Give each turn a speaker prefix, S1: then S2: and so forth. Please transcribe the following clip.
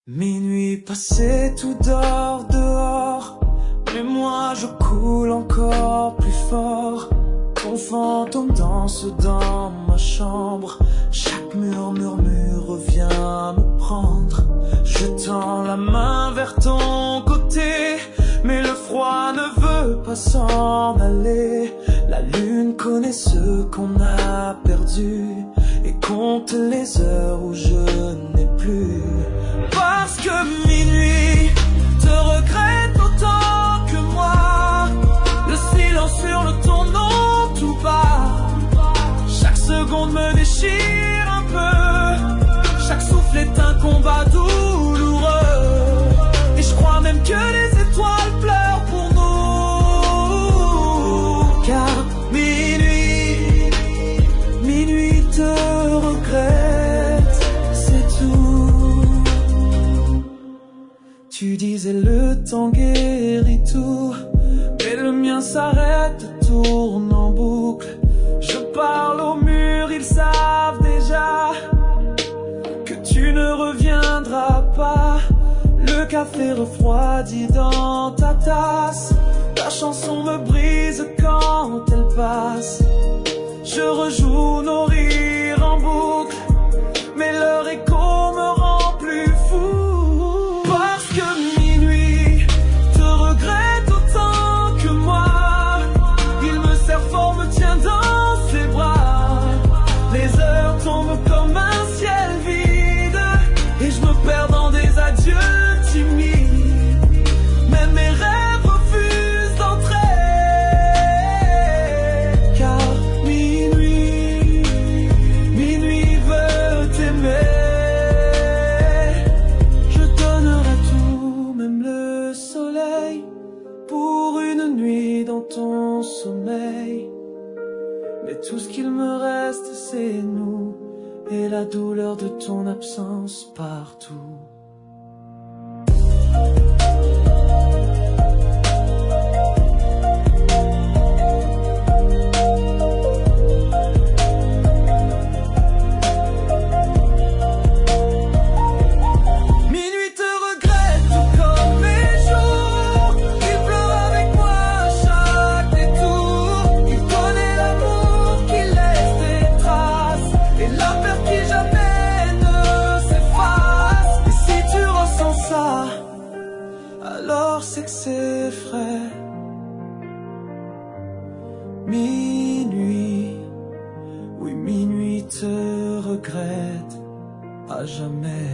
S1: Minuit passé, tout dort dehors, mais moi je coule encore plus fort. Ton fantôme danse dans ma chambre, chaque murmure revient me prendre. Je tends la main vers ton côté, mais le froid ne veut pas s'en aller. La lune connaît ce qu'on a perdu et compte les heures où je n'ai plus. Parce que minuit te regrette autant que moi. Le silence hurle ton nom tout bas. Chaque seconde me déchire un peu. Chaque souffle est un combat douloureux. Et je crois même que les étoiles pleurent pour nous. Car minuit te regrette, c'est tout. Tu disais le temps guérit tout, mais le mien s'arrête, tourne en boucle. Je parle au mur, ils savent déjà que tu ne reviendras pas. Le café refroidit dans ta tasse, ta chanson me brise quand elle passe. Je rejoue nos rires en boucle, mais leur écho me rend plus fou. Parce que minuit te regrette autant que moi. Il me serre fort, me tient dans ses bras. Les heures tombent comme un ciel vide, et je me perds dans des adieux timides. Même mes rêves refusent d'entrer. Car minuit veut t'aimer. Je donnerai tout, même le soleil, pour une nuit dans ton sommeil. Mais tout ce qu'il me reste, c'est nous, et la douleur de ton absence partout. Minuit te regrette tout comme mes jours. Il pleure avec moi à chaque détour. Il connaît l'amour qui laisse des traces, et la peur qui jamais ne s'efface. Et si tu ressens ça, alors c'est que c'est vrai. Minuit, oui, minuit te regrette à jamais.